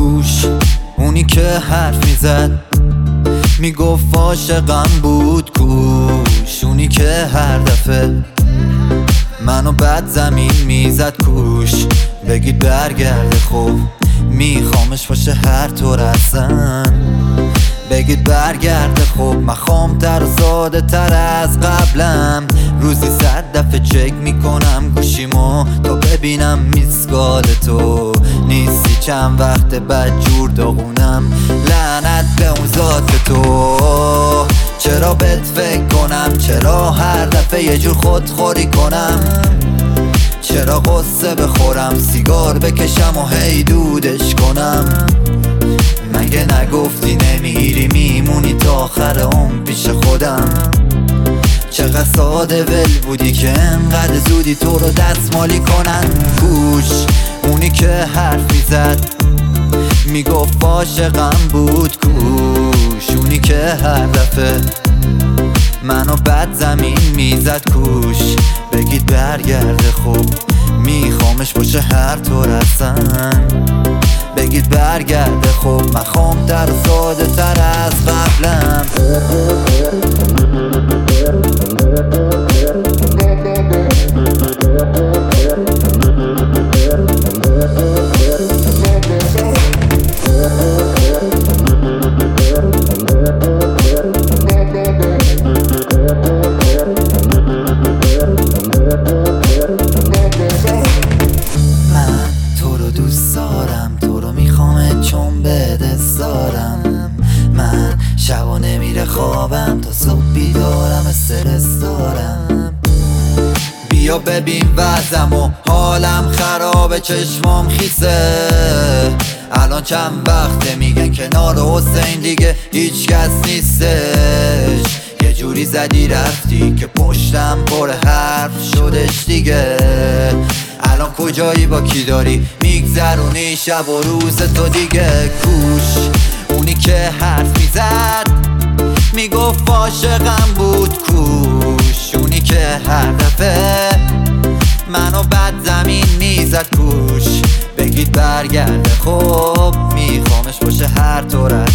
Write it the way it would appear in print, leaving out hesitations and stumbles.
کوش، اونی که حرف میزد میگفت عاشقم بود کوش، اونی که هر دفعه منو بد زمین میزد کوش. بگید برگرده خب میخوامش باشه هر طور هستن. بگید برگرده خب من خامتر و ساده تر از قبلم. روزی 100 دفعه چک میکنم گوشیمو تا ببینم میسکال تو نیستی. چند وقت بد جور داغونم، لعنت به اون ذات تو. چرا بهت فکر کنم، چرا هر دفعه یه جور خودخوری کنم، چرا قصه بخورم سیگار بکشم و هی دودش کنم. مگه نگفتی نمیری میمونی تا آخر عمر پیش خودم؟ چقدر ساده ول بودی که انقدر زودی تو رو دستمالی کنن. کوش، اونی که حرف میزد میگفت عاشقم بود کوش، اونی که هر دفعه منو بد زمین میزد کوش. بگید برگرده خب میخوامش باشه هر طور هستن. بگید برگرده خب من خامتر و ساده تر از قبلم. من تو رو دوست دارم، تو رو میخوام چون به دست دارم. من شبا نمیره خوابم تا صبح بیدارم، استرس دارم. بیا ببین وضعم و حالم خرابه، چشمام خیسه. الان چند وقته میگن کنار حسین دیگه هیچ کس نیستش. یه جوری زدی رفتی که پشتم پر حرف شدش دیگه. الان کجایی، با کی داری میگذرونی شب و روز تو دیگه؟ کوش، اونی که حرف میزد میگفت عاشقم بود کوش، اونی که هر دفعه منو بد زمین میزد کوش. بگید برگرده خب میخوامش باشه هر طور